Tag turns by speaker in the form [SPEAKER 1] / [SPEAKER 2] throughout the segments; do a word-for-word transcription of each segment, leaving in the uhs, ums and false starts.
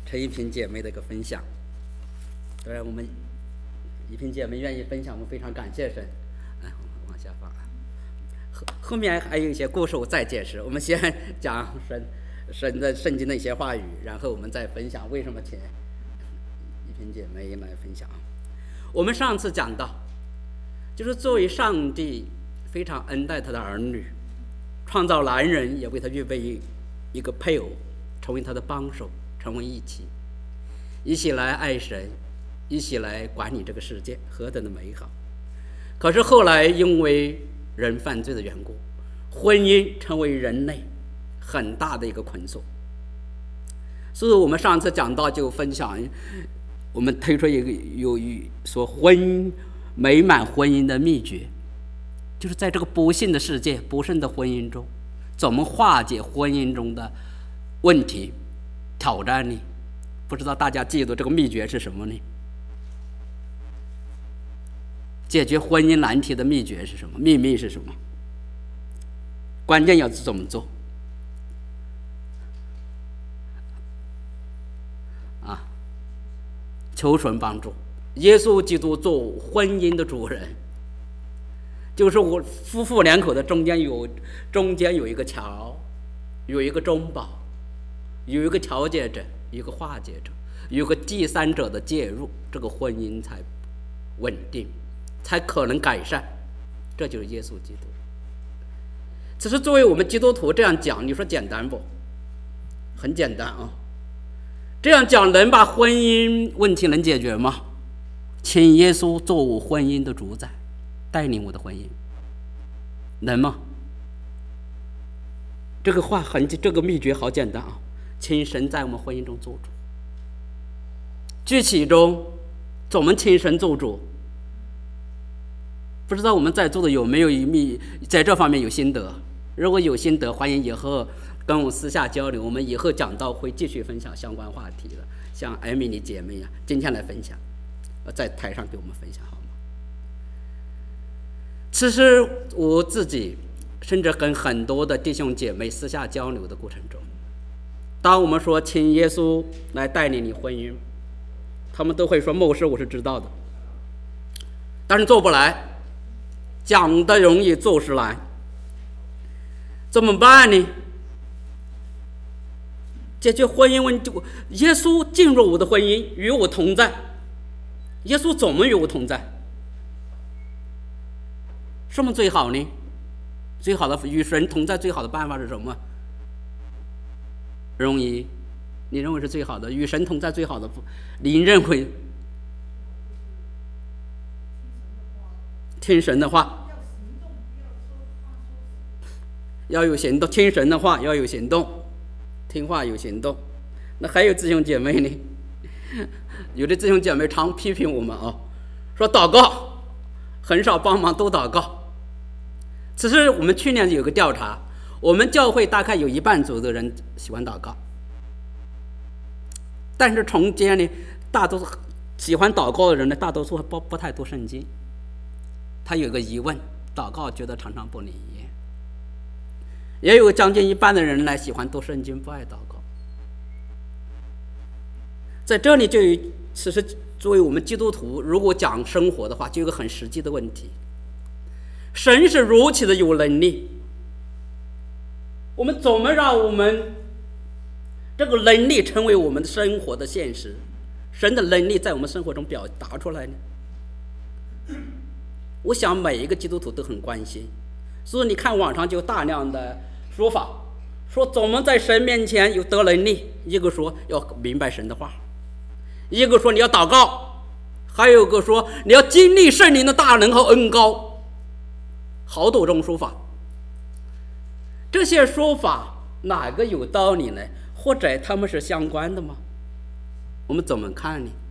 [SPEAKER 1] 陈一萍姐妹的一个分享。当然，我们一萍姐妹愿意分享，我们非常感谢神。哎，往下放。后后面还有一些故事我再解释。我们先讲神神的圣经的一些话语，然后我们再分享为什么请一萍姐妹来分享。我们上次讲到，就是作为上帝非常恩待他的儿女，创造男人也为他预备一个配偶，成为他的帮手，成为一起一起来爱神，一起来管理这个世界，何等的美好。可是后来因为人犯罪的缘故，婚姻成为人类很大的一个捆锁。所以我们上次讲到就分享，我们推出一个有说婚美满婚姻的秘诀，就是在这个不幸的世界、不幸的婚姻中，怎么化解婚姻中的问题挑战呢？不知道大家记住这个秘诀是什么呢？解决婚姻难题的秘诀是什么？秘密是什么？关键要怎么做啊？求神帮助。耶稣基督做婚姻的主人，就是我夫妇两口的中间有中间有一个桥，有一个中保，有一个调解者，有一个化解者，有一个第三者的介入，这个婚姻才稳定，才可能改善。这就是耶稣基督。只是作为我们基督徒这样讲，你说简单不？很简单啊。这样讲能把婚姻问题能解决吗？请耶稣做我婚姻的主宰，带领我的婚姻，能吗？这个话很，这个秘诀好简单啊！请神在我们婚姻中做主。具体中怎么请神做主？不知道我们在座的有没有一秘在这方面有心得？如果有心得，欢迎以后跟我私下交流。我们以后讲到会继续分享相关话题的，像艾米丽姐妹啊，今天来分享，在台上给我们分享好吗？其实我自己甚至跟很多的弟兄姐妹私下交流的过程中，当我们说请耶稣来带领你婚姻，他们都会说牧师我是知道的，但是做不来，讲的容易做事难，怎么办呢？解决婚姻问题，耶稣进入我的婚姻，与我同在。耶稣怎么与我同在？什么最好呢？最好的与神同在最好的办法是什么？容易，你认为是最好的与神同在最好的，你认为？听神的话，要有行动。听神的话要有行动，听话有行动。那还有弟兄姐妹呢？有的弟兄姐妹常批评我们啊，说祷告很少帮忙，都祷告。其实我们去年有个调查，我们教会大概有一半左右的人喜欢祷告，但是从间呢，大多数喜欢祷告的人呢，大多数不不太读圣经。他有个疑问，祷告觉得常常不灵验。也有将近一半的人来喜欢读圣经，不爱祷告。在这里就有，其实作为我们基督徒，如果讲生活的话，就有个很实际的问题：神是如此的有能力，我们怎么让我们这个能力成为我们生活的现实？神的能力在我们生活中表达出来呢？我想每一个基督徒都很关心，所以你看网上就大量的说法，说怎么在神面前有得能力，一个说要明白神的话，一个说你要祷告，还有个说你要经历圣灵的大能和恩膏，好多种说法。这些说法哪个有道理呢？或者他们是相关的吗？我们怎么看呢？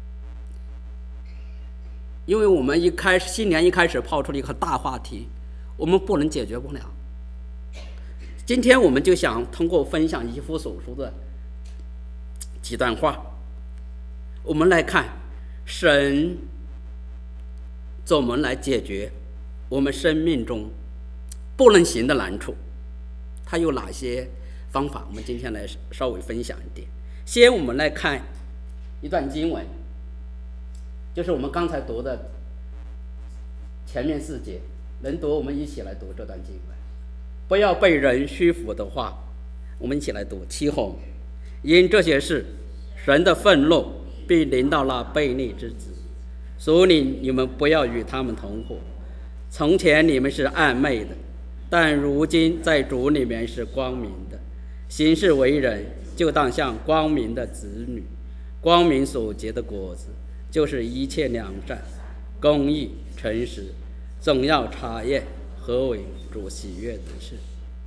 [SPEAKER 1] 因为我们一开始新年一开始抛出了一个大话题，我们不能解决不了。今天我们就想通过分享以弗所书的几段话，我们来看神怎么来解决我们生命中不能行的难处，他有哪些方法？我们今天来稍微分享一点。 先我们来看一段经文，就是我们刚才读的前面四节，能读我们一起来读这段经文。不要被人虚浮的话，我们一起来读。其后因这些事，神的愤怒必临到那悖逆之子，所以你们不要与他们同伙。从前你们是暗昧的，但如今在主里面是光明的。行事为人，就当像光明的子女。光明所结的果子，就是一切良善、公义、诚实，总要查验何为主喜悦的事。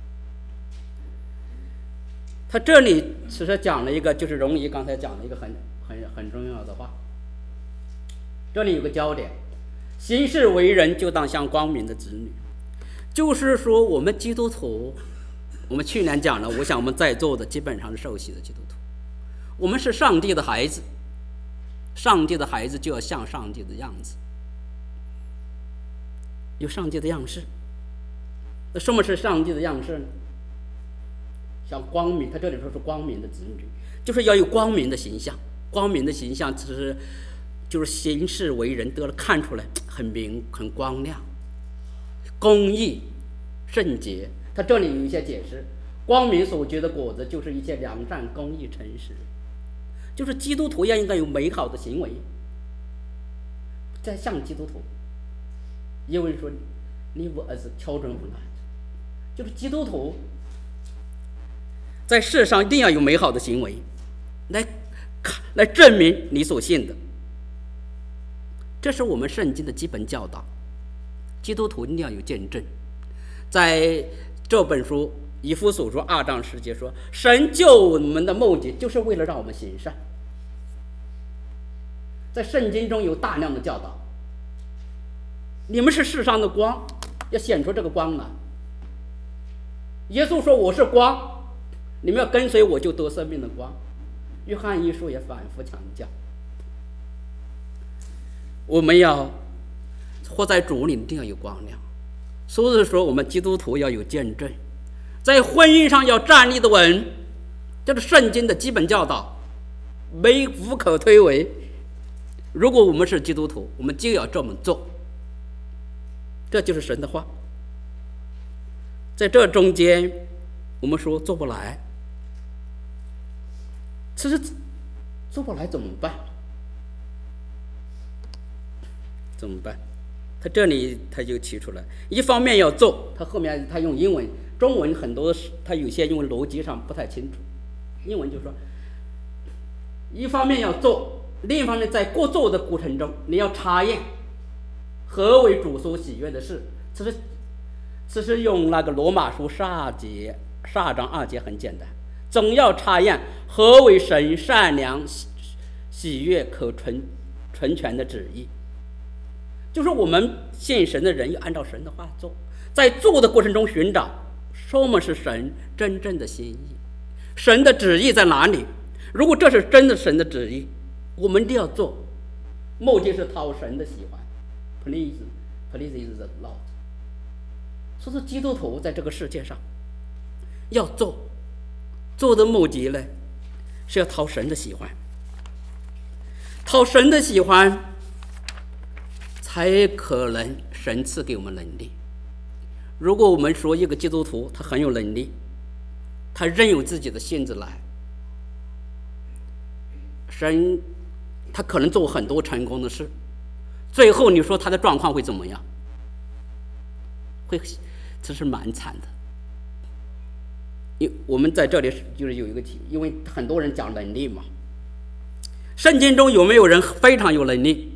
[SPEAKER 1] 他这里其实讲了一个，就是容易刚才讲了一个很很很重要的话。这里有个焦点，行事为人就当像光明的子女，就是说我们基督徒，我们去年讲了，我想我们在座的基本上是受洗的基督徒，我们是上帝的孩子，上帝的孩子就要像上帝的样子，有上帝的样式。那什么是上帝的样式呢？像光明，他这里说是光明的子女，就是要有光明的形象。光明的形象其实就是行事为人得了看出来很明很光亮，公义圣洁。他这里有一些解释，光明所结的果子就是一切良善、公义、诚实，就是基督徒要应该有美好的行为，在像基督徒。因为说 live as children of light， 就是基督徒在世上一定要有美好的行为，来来证明你所信的。这是我们圣经的基本教导。基督徒一定要有见证。在这本书以弗所书二章十节说，神救我们的目的就是为了让我们行善。在圣经中有大量的教导，你们是世上的光，要显出这个光来。耶稣说我是光，你们要跟随我就得生命的光。约翰一书也反复强调，我们要活在主里一定要有光亮。所以说我们基督徒要有见证，在婚姻上要站立的稳，这是圣经的基本教导，没无可推诿。如果我们是基督徒，我们就要这么做，这就是神的话。在这中间我们说做不来，其实做不来怎么办？怎么办？他这里他就提出来，一方面要做，他后面他用英文，中文很多他有些因为逻辑上不太清楚，英文就说，一方面要做，另一方面在过做的过程中，你要查验何为主所喜悦的事。其实其实用那个罗马书十二节十二章二节很简单，总要查验何为神善良喜悦可纯纯全的旨意。就是我们信神的人要按照神的话做，在做的过程中寻找什么是神真正的心意，神的旨意在哪里。如果这是真的神的旨意，我们一定要做，目的是讨神的喜欢， please please the Lord。 所以说基督徒在这个世界上要做，做的目的呢是要讨神的喜欢，讨神的喜欢才可能神赐给我们能力。如果我们说一个基督徒他很有能力，他仍有自己的性子来，神他可能做很多成功的事，最后你说他的状况会怎么样？会这是蛮惨的。因我们在这里就是有一个题，因为很多人讲能力嘛，圣经中有没有人非常有能力，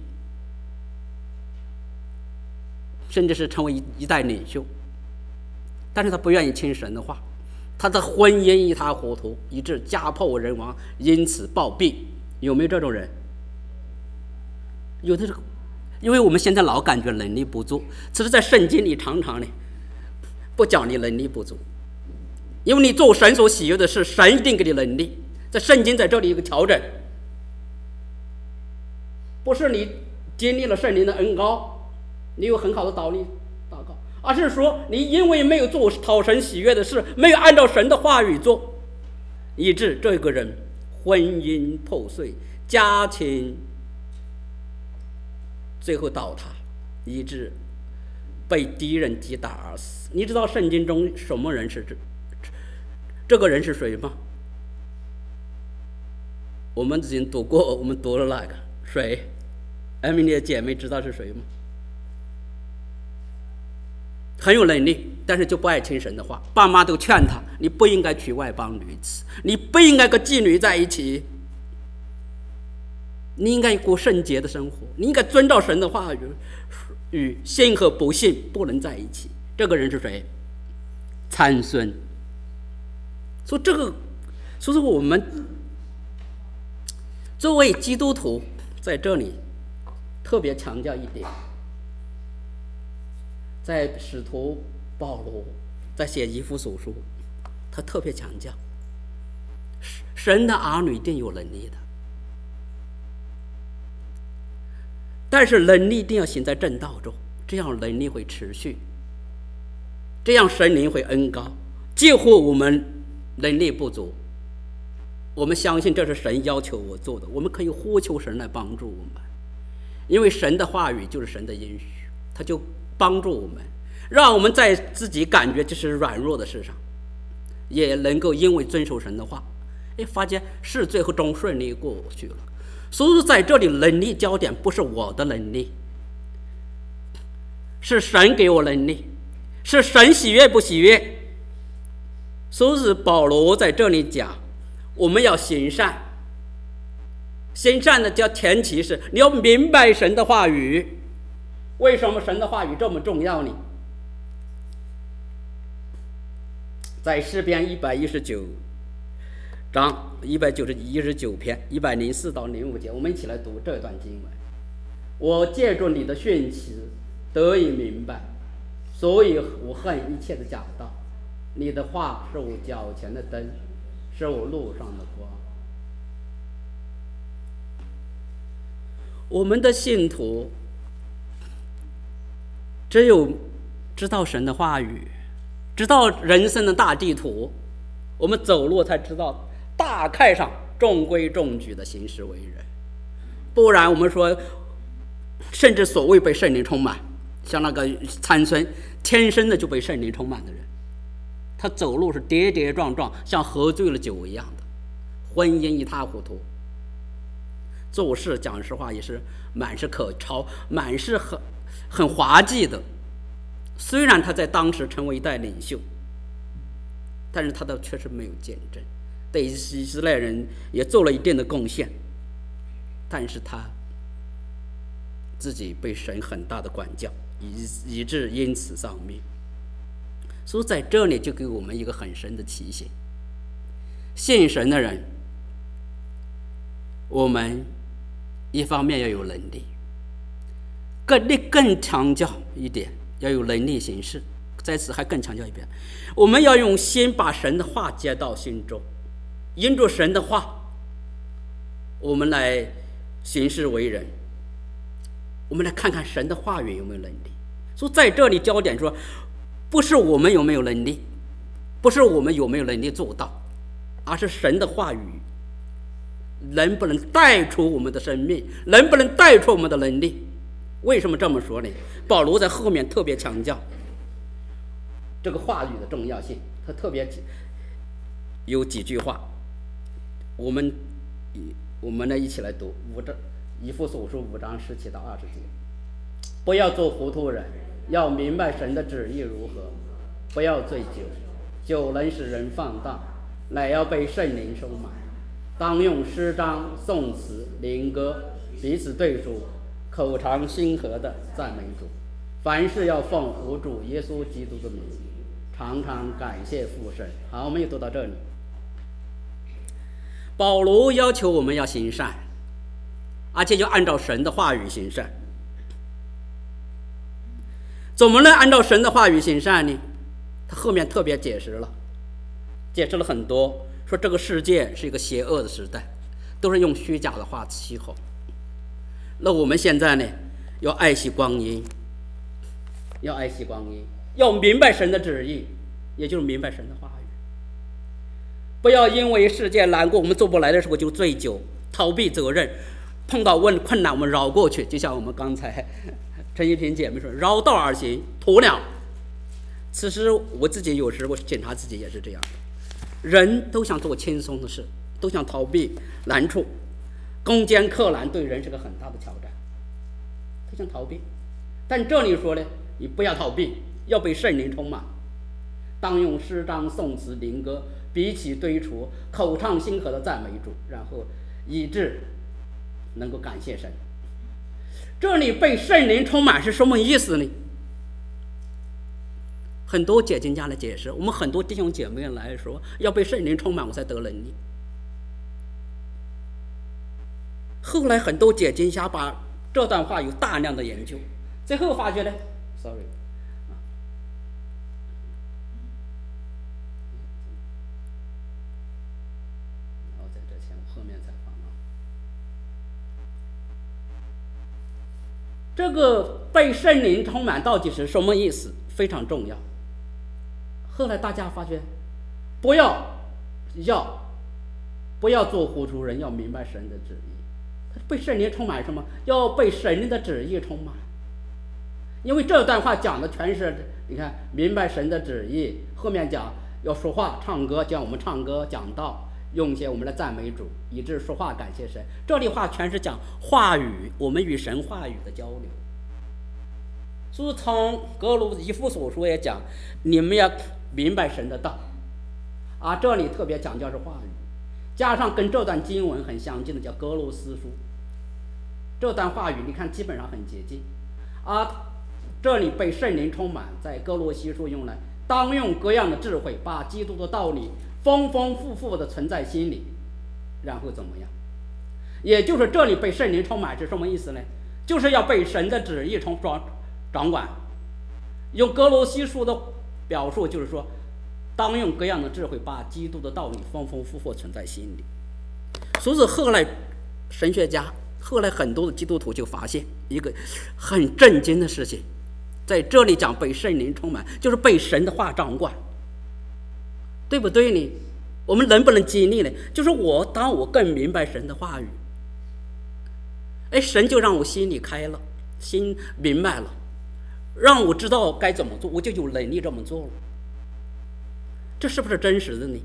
[SPEAKER 1] 甚至是成为一代领袖，但是他不愿意听神的话，他的婚姻一塌糊涂，以致家破人亡，因此暴毙。有没有这种人？有的。因为我们现在老感觉能力不足，其实在圣经里常常呢不讲你能力不足，因为你做神所喜悦的事，神一定给你能力。在圣经在这里有个调整，不是你经历了圣灵的恩膏，你有很好的祷力祷告，而是说你因为没有做讨神喜悦的事，没有按照神的话语做，以致这个人婚姻破碎，家庭最后倒塌，以致被敌人击打而死。你知道圣经中什么人是这这个人是谁吗？我们已经读过，我们读了那个谁？艾米丽的姐妹知道是谁吗？很有能力，但是就不爱听神的话。爸妈都劝他，你不应该娶外邦女子，你不应该跟妓女在一起，你应该过圣洁的生活，你应该遵照神的话语，与信和不信不能在一起。这个人是谁？参孙。所以这个，所以说我们作为基督徒，在这里特别强调一点，在使徒保罗在写以弗所书，他特别强调，神的儿女一定有能力的，但是能力一定要行在正道中，这样能力会持续，这样神灵会恩高。几乎我们能力不足，我们相信这是神要求我做的，我们可以呼求神来帮助我们，因为神的话语就是神的应许，他就帮助我们，让我们在自己感觉就是软弱的事上，也能够因为遵守神的话，哎，发现事最后终顺利过去了。所以说在这里能力焦点不是我的能力，是神给我能力，是神喜悦不喜悦。所以保罗在这里讲，我们要行善，行善的叫前提是你要明白神的话语。为什么神的话语这么重要呢？在诗篇一百一十九章一百九十一十九篇一百零四到零五节，我们一起来读这段经文。我借助你的训词得以明白，所以我恨一切的假道。你的话是我脚前的灯，是我路上的光。我们的信徒只有知道神的话语，知道人生的大地图，我们走路才知道大概上中规中矩的行事为人。不然我们说，甚至所谓被圣灵充满，像那个参孙，天生的就被圣灵充满的人，他走路是跌跌撞撞，像喝醉了酒一样的，婚姻一塌糊涂，做事讲实话也是满是可嘲，满是很很滑稽的。虽然他在当时成为一代领袖，但是他的确实没有见证，对以色列人也做了一定的贡献，但是他自己被神很大的管教，以以致因此丧命。所以在这里就给我们一个很深的提醒，信神的人，我们一方面要有能力，更更强调一点，要有能力行事。在此还更强调一遍，我们要用心把神的话接到心中，因着神的话，我们来行事为人。我们来看看神的话语有没有能力。所以在这里焦点说，不是我们有没有能力，不是我们有没有能力做到，而是神的话语能不能带出我们的生命，能不能带出我们的能力。为什么这么说呢？保罗在后面特别强调这个话语的重要性，他特别有几句话，我们我们呢一起来读五章以弗所书五章十七到二十节。不要做糊涂人，要明白神的旨意如何。不要醉酒，酒能使人放荡，乃要被圣灵充满。当用诗章、颂词、灵歌彼此对主，口常心和的赞美主。凡事要奉我主耶稣基督的名，常常感谢父神。好，我们又读到这里。保罗要求我们要行善，而且就按照神的话语行善。怎么能按照神的话语行善呢？他后面特别解释了，解释了很多，说这个世界是一个邪恶的时代，都是用虚假的话欺哄。那我们现在呢，要爱惜光阴，要爱惜光阴，要明白神的旨意，也就是明白神的话语。 不要因为世界难过，我们做不来的时候就醉酒，逃避责任。碰到问困难，我们绕过去，就像我们刚才陈一平姐妹说，绕道而行，鸵鸟。其实我自己有时我检查自己也是这样的，人都想做轻松的事，都想逃避难处，攻坚克难对人是个很大的挑战，都想逃避。但这里说呢，你不要逃避，要被圣灵充满，当用诗章、颂词、灵歌彼起堆除，口唱心和的赞美主，然后以致能够感谢神。这里被圣灵充满是什么意思呢？很多解经家的解释，我们很多弟兄姐妹来说，要被圣灵充满我才得能力。后来很多解经家把这段话有大量的研究，最后发觉呢 sorry 然后在这前后面才放啊。这个被圣灵充满到底是什么意思，非常重要。后来大家发觉，不要要不要做糊涂人，要明白神的旨意。被圣灵充满什么？要被神的旨意充满。因为这段话讲的全是，你看明白神的旨意，后面讲要说话唱歌，讲我们唱歌讲道，用一些我们的赞美主，以致说话感谢神。这里话全是讲话语，我们与神话语的交流。所以从格鲁以弗所书也讲，你们要明白神的道啊，这里特别强调是话语，加上跟这段经文很相近的叫哥罗斯书，这段话语你看基本上很接近啊。这里被圣灵充满，在哥罗西书用来当用各样的智慧，把基督的道理丰丰富富的存在心里，然后怎么样？也就是这里被圣灵充满是什么意思呢？就是要被神的旨意充掌管。用哥罗西书的表述就是说，当用各样的智慧，把基督的道理丰丰富富存在心里。所以后来神学家，后来很多的基督徒就发现一个很震惊的事情，在这里讲被圣灵充满，就是被神的话掌管，对不对呢？我们能不能经历呢？就是我当我更明白神的话语，哎，神就让我心里开了，心明白了，让我知道该怎么做，我就有能力这么做了。这是不是真实的呢？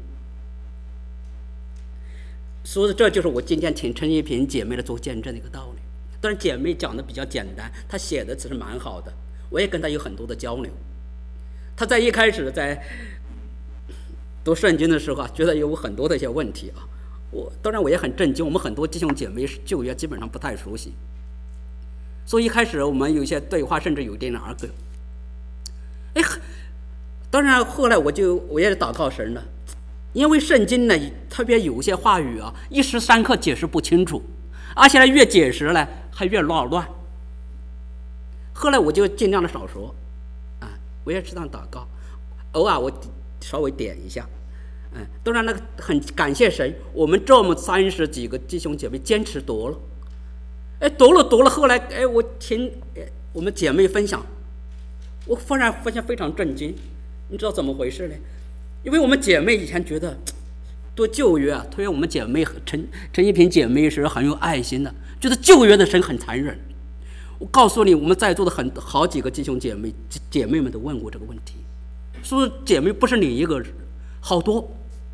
[SPEAKER 1] 所以这就是我今天请陈一平姐妹来做见证的一个道理。当然姐妹讲的比较简单，她写的其实蛮好的，我也跟她有很多的交流。她在一开始在读圣经的时候啊，觉得有很多的一些问题啊，我当然我也很震惊，我们很多弟兄姐妹旧约基本上不太熟悉，所以一开始我们有一些对话，甚至有点儿个，哎，当然后来我就我也祷告神了，因为圣经呢特别有些话语啊，一时三刻解释不清楚，而且呢越解释呢还越乱乱。后来我就尽量的少说啊，我也适当祷告，偶尔我稍微点一下。嗯，当然那个很感谢神，我们这么三十几个弟兄姐妹坚持读了，哎，读了读了，后来哎，我听我们姐妹分享，我忽然发现非常震惊。你知道怎么回事呢？因为我们姐妹以前觉得读旧约啊，特别我们姐妹陈陈一平姐妹是很有爱心的，觉得旧约的神很残忍。我告诉你，我们在座的很好几个弟兄姐妹姐妹们都问过这个问题，说姐妹不是你一个人，好多。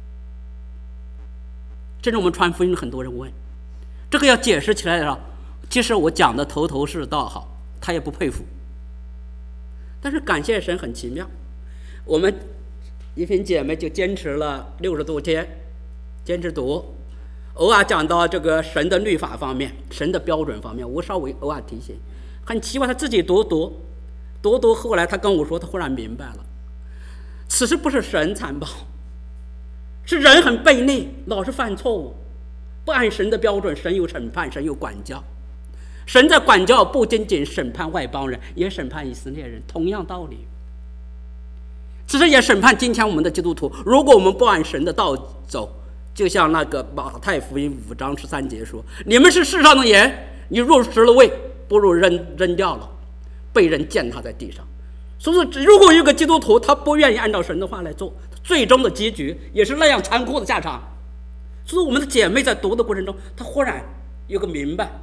[SPEAKER 1] 甚至我们传福音很多人问，这个要解释起来了，其实我讲的头头是道好，他也不佩服。但是感谢神很奇妙，我们一群姐妹就坚持了六十多天，坚持读，偶尔讲到这个神的律法方面，神的标准方面，我稍微偶尔提醒。很奇怪，他自己读读读读，后来他跟我说，他忽然明白了，此时不是神残暴，是人很悖逆，老是犯错误，不按神的标准，神有审判，神有管教。神在管教不仅仅审判外邦人，也审判以色列人，同样道理。其实也审判今天我们的基督徒，如果我们不按神的道走，就像那个马太福音五章十三节说，你们是世上的盐，你若失了味，不如扔扔掉了，被人践踏在地上。所以如果有个基督徒他不愿意按照神的话来做，他最终的结局也是那样残酷的下场。所以我们的姐妹在读的过程中，她忽然有个明白，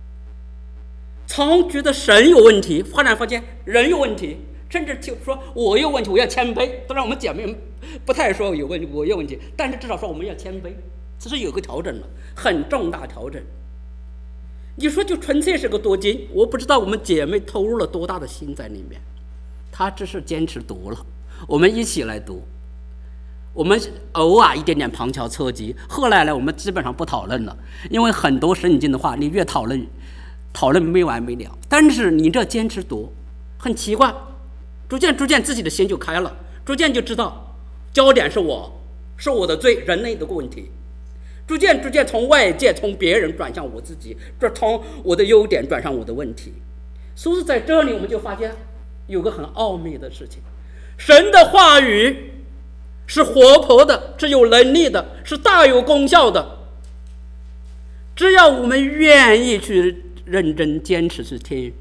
[SPEAKER 1] 从觉得神有问题，忽然发现人有问题，甚至就说我有问题，我要谦卑。当然我们姐妹不太说有问题，我有问题，但是至少说我们要谦卑，这是有个调整了，很重大调整。你说就纯粹是个读经，我不知道我们姐妹投入了多大的心在里面，她只是坚持读了，我们一起来读。我们偶尔一点点旁敲侧击，后来呢，我们基本上不讨论了，因为很多圣经的话，你越讨论，讨论没完没了。但是你这坚持读，很奇怪，逐渐逐渐自己的心就开了，逐渐就知道焦点是我，是我的罪，人类的问题。逐渐逐渐从外界从别人转向我自己，这从我的优点转向我的问题。所以在这里我们就发现有个很奥秘的事情，神的话语是活泼的，是有能力的，是大有功效的。只要我们愿意去认真坚持去听，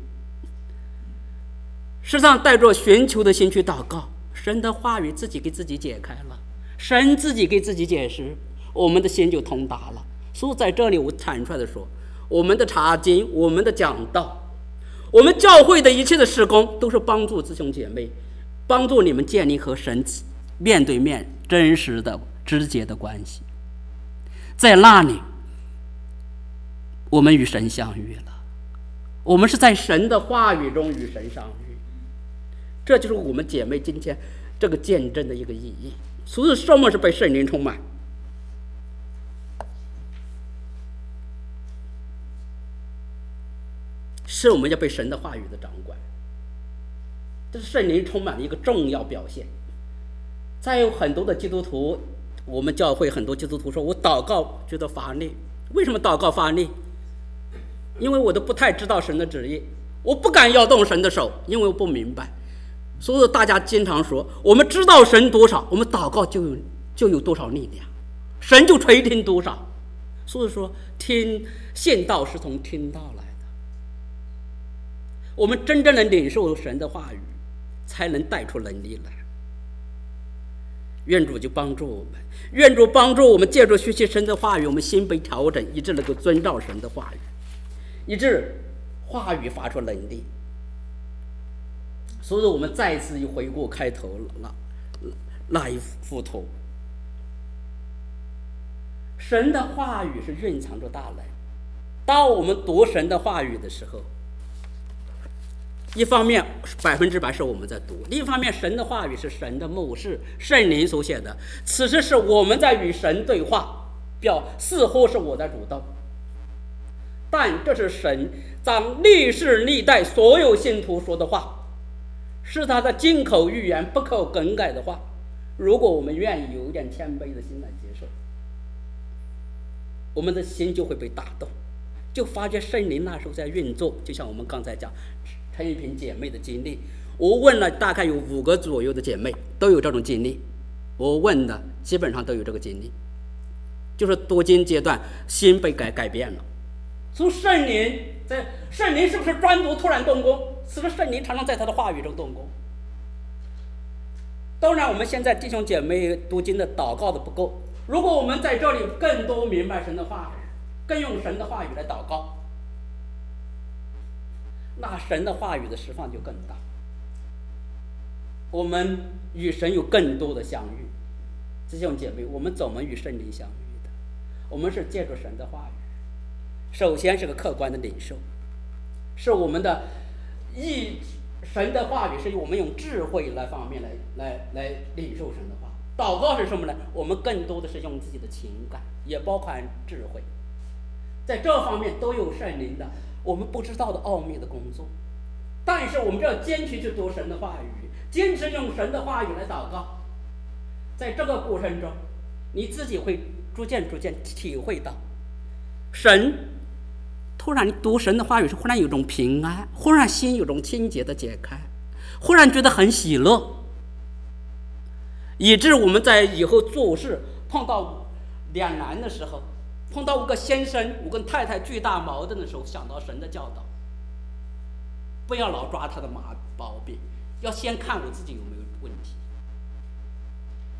[SPEAKER 1] 实际上带着寻求的心去祷告，神的话语自己给自己解开了，神自己给自己解释，我们的心就通达了。所以在这里我坦率的说，我们的查经，我们的讲道，我们教会的一切的事工，都是帮助弟兄姐妹，帮助你们建立和神面对面真实的直接的关系。在那里我们与神相遇了，我们是在神的话语中与神相遇，这就是我们姐妹今天这个见证的一个意义。所以什么是被圣灵充满？是我们要被神的话语的掌管，这是圣灵充满的一个重要表现。再有很多的基督徒，我们教会很多基督徒说，我祷告觉得乏力。为什么祷告乏力？因为我都不太知道神的旨意，我不敢摇动神的手，因为我不明白。所以大家经常说，我们知道神多少，我们祷告就有就有多少力量，神就垂听多少。所以说听信道是从听道来的，我们真正能领受神的话语，才能带出能力来。愿主就帮助我们，愿主帮助我们借助学习神的话语，我们心被调整，以致能够遵照神的话语，以致话语发出能力。所以我们再次又回顾开头了那一幅图，神的话语是蕴藏着大能。当我们读神的话语的时候，一方面百分之百是我们在读，另一方面神的话语是神的默示，圣灵所写的，此时是我们在与神对话，表似乎是我在主动，但这是神将历世历代所有信徒说的话，是他的金口玉言，不可更改的话。如果我们愿意有一点谦卑的心来接受，我们的心就会被打动，就发觉圣灵那时候在运作。就像我们刚才讲陈玉萍姐妹的经历，我问了大概有五个左右的姐妹都有这种经历，我问的基本上都有这个经历，就是读经阶段心被改改变了。所以圣灵在圣灵是不是专读突然动工？此时圣灵常常在他的话语中动工。当然我们现在弟兄姐妹读经的祷告的不够，如果我们在这里更多明白神的话语，更用神的话语来祷告，那神的话语的释放就更大，我们与神有更多的相遇。弟兄姐妹，我们怎么与圣灵相遇的？我们是借助神的话语，首先是个客观的领受，是我们的意神的话语是我们用智慧来方面来来来领受神的话。祷告是什么呢？我们更多的是用自己的情感，也包含智慧，在这方面都有圣灵的我们不知道的奥秘的工作。但是我们就要坚持去读神的话语，坚持用神的话语来祷告。在这个过程中，你自己会逐渐逐渐体会到，神突然你读神的话语是忽然有种平安，忽然心有种清洁的解开，忽然觉得很喜乐，以致我们在以后做事碰到两难的时候，碰到五个先生我跟太太巨大矛盾的时候，想到神的教导，不要老抓他的毛病，要先看我自己有没有问题。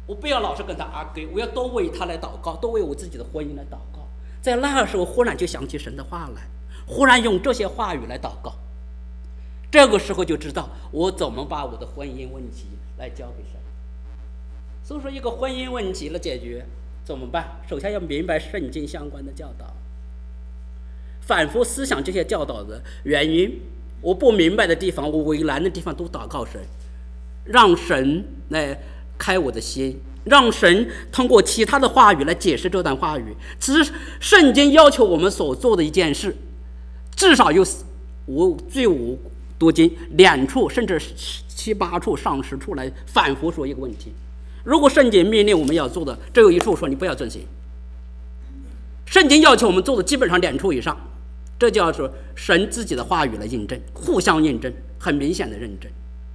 [SPEAKER 1] 我不要老是跟他 argue， 我要多为他来祷告，多为我自己的婚姻来祷告。在那个时候忽然就想起神的话来，忽然用这些话语来祷告，这个时候就知道我怎么把我的婚姻问题来交给神。所以说一个婚姻问题的解决怎么办？首先要明白圣经相关的教导，反复思想这些教导的原因，我不明白的地方，我为难的地方都祷告神，让神来开我的心，让神通过其他的话语来解释这段话语。其实圣经要求我们所做的一件事，至少有五最五多经两处甚至七八处上十处来反复说一个问题。如果圣经命令我们要做的只有一处，说你不要遵行。圣经要求我们做的基本上两处以上，这叫做神自己的话语来印证，互相印证，很明显的认证。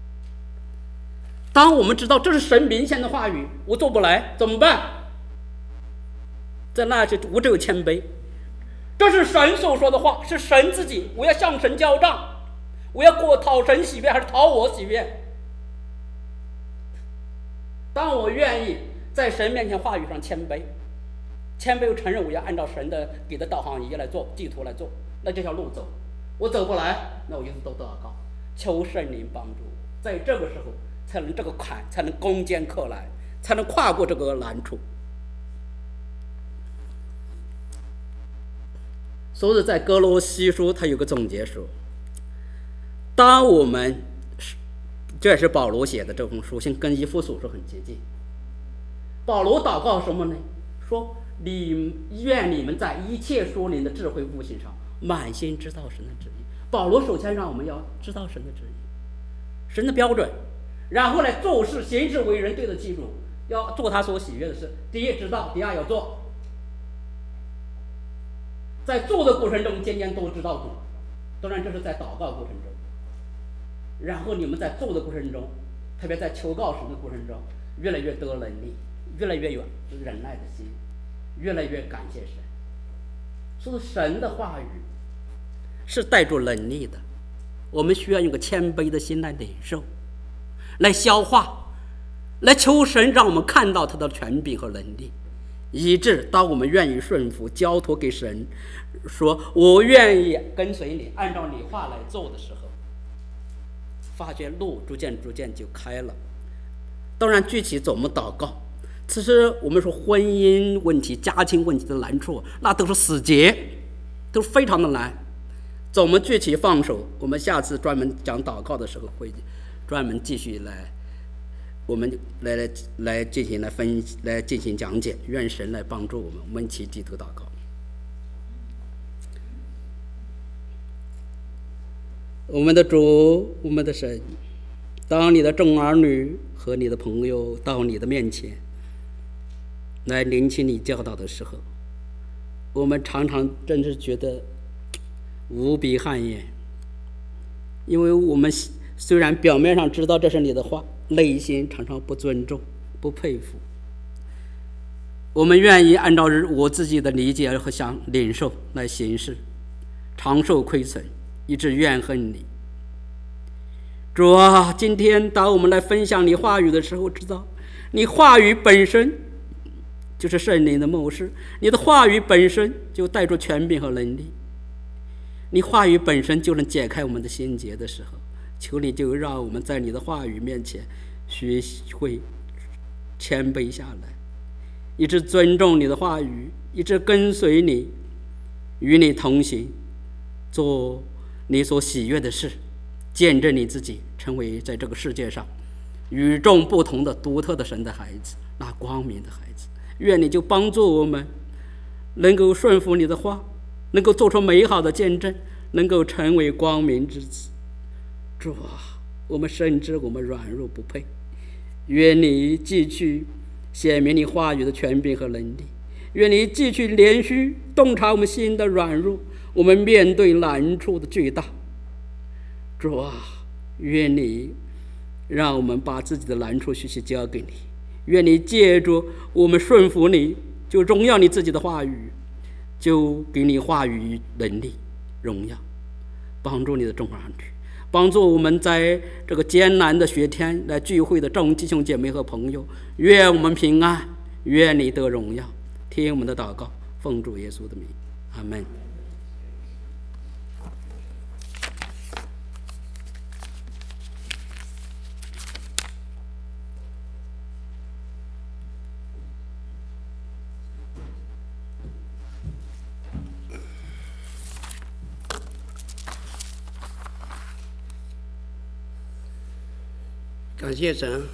[SPEAKER 1] 当我们知道这是神明显的话语，我做不来怎么办？在那时我只有谦卑，这是神所说的话，是神自己，我要向神交账，我要过讨神喜悦还是讨我喜悦？当我愿意在神面前话语上谦卑，谦卑又承认我要按照神的给的导航仪来做，地图来做，那这条路走，我走不来，那我一直都祷告，求圣灵帮助我，在这个时候才能这个坎才能攻坚克难，才能跨过这个难处。所以在哥罗西书他有个总结说，当我们这也是保罗写的这封书信，跟以弗所书很接近。保罗祷告什么呢？说你愿你们在一切属灵的智慧悟性上满心知道神的旨意。保罗首先让我们要知道神的旨意，神的标准，然后来做事行事为人对得起主，要做他所喜悦的事。第一知道，第二要做。在做的过程中渐渐都知道主，当然这是在祷告过程中。然后你们在做的过程中，特别在求告神的过程中，越来越得能力，越来越有忍耐的心，越来越感谢神。所以神的话语是带着能力的，我们需要用个谦卑的心来领受，来消化，来求神让我们看到他的权柄和能力，以致当我们愿意顺服交托给神，说我愿意跟随你，按照你话来做的时候，发觉路逐渐逐渐就开了。当然具体怎么祷告，其实我们说婚姻问题家庭问题的难处，那都是死结，都非常的难。怎么具体放手，我们下次专门讲祷告的时候会专门继续来我们来来来进行来分来进行讲解，愿神来帮助我们，我们一起低头祷告。我们的主，我们的神，当你的众儿女和你的朋友到你的面前来聆听你教导的时候，我们常常真是觉得无比汗颜，因为我们虽然表面上知道这是你的话，内心常常不尊重不佩服。我们愿意按照我自己的理解和想领受来行事，常受亏损，以致怨恨你。主啊，今天当我们来分享你话语的时候，知道你话语本身就是圣灵的默示，你的话语本身就带着权柄和能力，你话语本身就能解开我们的心结的时候，求你就让我们在你的话语面前学会谦卑下来，一直尊重你的话语，一直跟随你，与你同行，做你所喜悦的事，见证你自己成为在这个世界上与众不同的独特的神的孩子，那光明的孩子。愿你就帮助我们能够顺服你的话，能够做出美好的见证，能够成为光明之子。主啊，我们深知我们软弱不配，愿你继续显明你话语的权柄和能力，愿你继续连续洞察我们心的软弱，我们面对难处的巨大。主啊，愿你让我们把自己的难处学习交给你，愿你借着我们顺服你，就荣耀你自己的话语，就给你话语能力荣耀，帮助你的众儿女， 帮助我们在这个艰难的雪天来聚会的众弟兄姐妹和朋友。愿我们平安，愿你得荣耀。听我们的祷告，奉主耶稣的名，阿们。
[SPEAKER 2] 感谢神。